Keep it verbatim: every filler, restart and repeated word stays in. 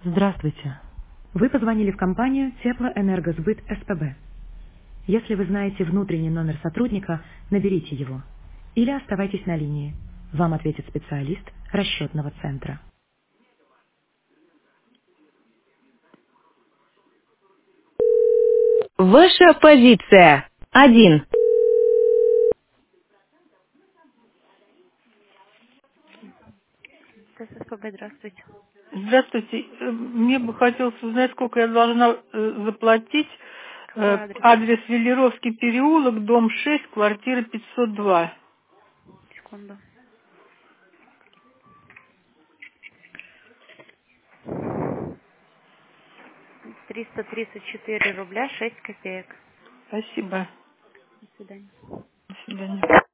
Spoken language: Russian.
Здравствуйте. Вы позвонили в компанию Теплоэнергосбыт СПБ. Если вы знаете внутренний номер сотрудника, наберите его. Или оставайтесь на линии. Вам ответит специалист расчетного центра. Ваша позиция. Один. ССПБ, здравствуйте. Здравствуйте. Э, Мне бы хотелось узнать, сколько я должна э, заплатить. Э, Какой адрес? Адрес Велеровский переулок, дом шесть, квартира пятьсот два. Секунду. триста тридцать четыре рубля шесть копеек. Спасибо. До свидания. До свидания.